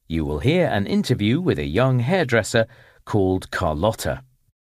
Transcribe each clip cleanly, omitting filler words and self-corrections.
You will hear an interview with a young hairdresser called Carlotta.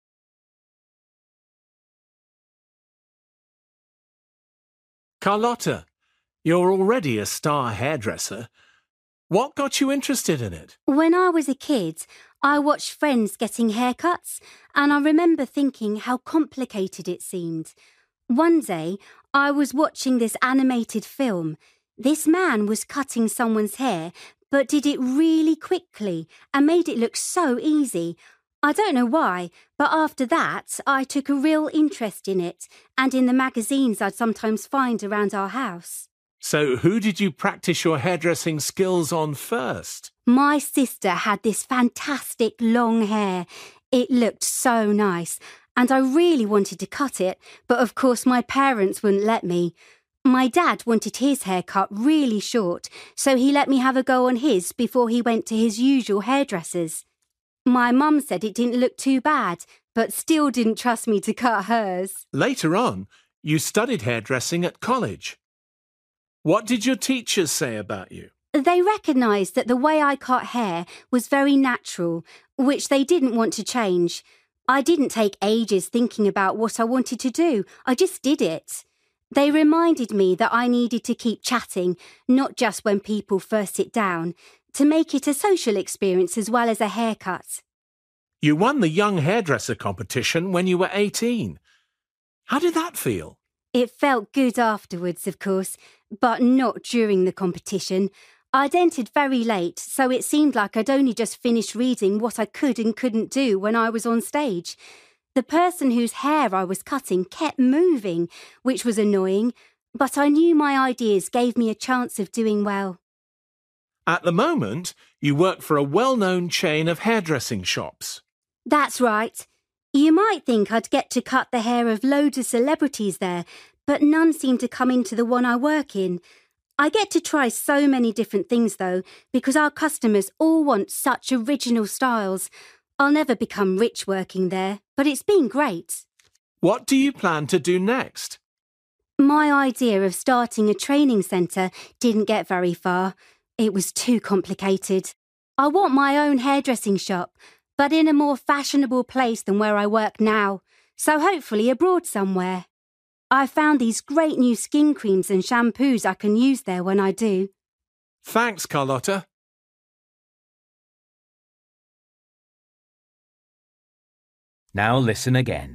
Carlotta, you're already a star hairdresser. What got you interested in it? When I was a kid, I watched friends getting haircuts, and I remember thinking how complicated it seemed. One day, I was watching this animated film. This man was cutting someone's hair, but did it really quickly and made it look so easy. I don't know why, but after that, I took a real interest in it and in the magazines I'd sometimes find around our house. So who did you practice your hairdressing skills on first? My sister had this fantastic long hair. It looked so nice, and I really wanted to cut it, but of course my parents wouldn't let me. My dad wanted his hair cut really short, so he let me have a go on his before he went to his usual hairdressers. My mum said it didn't look too bad, but still didn't trust me to cut hers. Later on, you studied hairdressing at college. What did your teachers say about you? They recognised that the way I cut hair was very natural, which they didn't want to change. I didn't take ages thinking about what I wanted to do. I just did it. They reminded me that I needed to keep chatting, not just when people first sit down, to make it a social experience as well as a haircut. You won the Young Hairdresser competition when you were 18. How did that feel? It felt good afterwards, of course, but not during the competition. I'd entered very late, so it seemed like I'd only just finished reading what I could and couldn't do when I was on stage. The person whose hair I was cutting kept moving, which was annoying, but I knew my ideas gave me a chance of doing well. At the moment, you work for a well-known chain of hairdressing shops. That's right. You might think I'd get to cut the hair of loads of celebrities there, but none seem to come into the one I work in. I get to try so many different things, though, because our customers all want such original styles. I'll never become rich working there, but it's been great. What do you plan to do next? My idea of starting a training centre didn't get very far. It was too complicated. I want my own hairdressing shop, but in a more fashionable place than where I work now, so hopefully abroad somewhere. I found these great new skin creams and shampoos I can use there when I do. Thanks, Carlotta. Now listen again.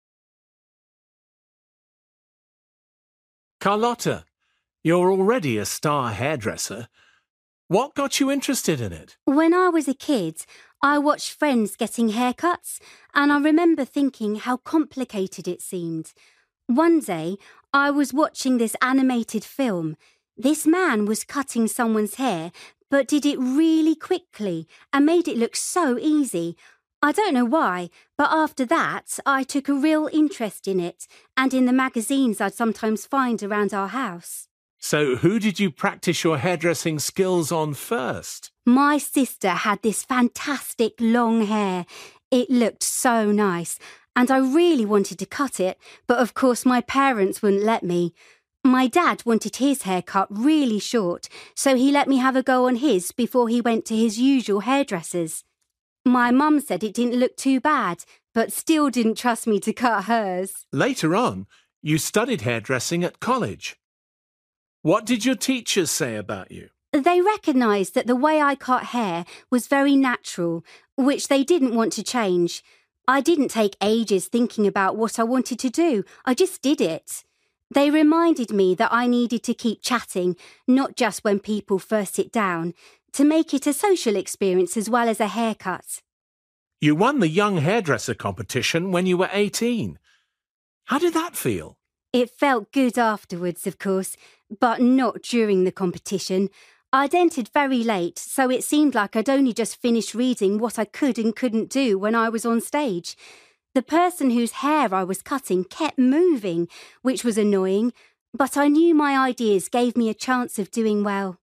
Carlotta, you're already a star hairdresser. What got you interested in it? When I was a kid, I watched friends getting haircuts, and I remember thinking how complicated it seemed. One day, I was watching this animated film. This man was cutting someone's hair, but did it really quickly and made it look so easy. I don't know why, but after that, I took a real interest in it and in the magazines I'd sometimes find around our house. So who did you practice your hairdressing skills on first? My sister had this fantastic long hair. It looked so nice, and I really wanted to cut it, but of course my parents wouldn't let me. My dad wanted his hair cut really short, so he let me have a go on his before he went to his usual hairdressers. My mum said it didn't look too bad, but still didn't trust me to cut hers. Later on, you studied hairdressing at college. What did your teachers say about you? They recognised that the way I cut hair was very natural, which they didn't want to change. I didn't take ages thinking about what I wanted to do. I just did it. They reminded me that I needed to keep chatting, not just when people first sit down, to make it a social experience as well as a haircut. You won the Young Hairdresser competition when you were 18. How did that feel? It felt good afterwards, of course, but not during the competition. I'd entered very late, so it seemed like I'd only just finished reading what I could and couldn't do when I was on stage. The person whose hair I was cutting kept moving, which was annoying, but I knew my ideas gave me a chance of doing well.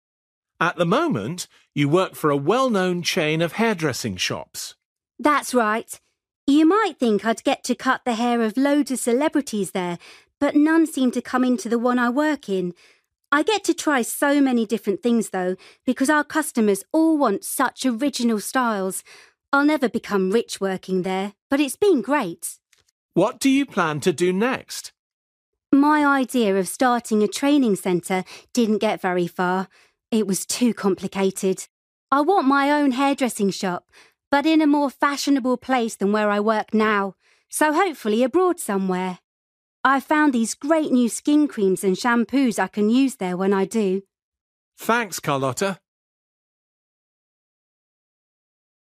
At the moment, you work for a well-known chain of hairdressing shops. That's right. You might think I'd get to cut the hair of loads of celebrities there, but none seem to come into the one I work in. I get to try so many different things though, because our customers all want such original styles. I'll never become rich working there, but it's been great. What do you plan to do next? My idea of starting a training centre didn't get very far. It was too complicated. I want my own hairdressing shop, but in a more fashionable place than where I work now, so hopefully abroad somewhere. I found these great new skin creams and shampoos I can use there when I do. Thanks, Carlotta.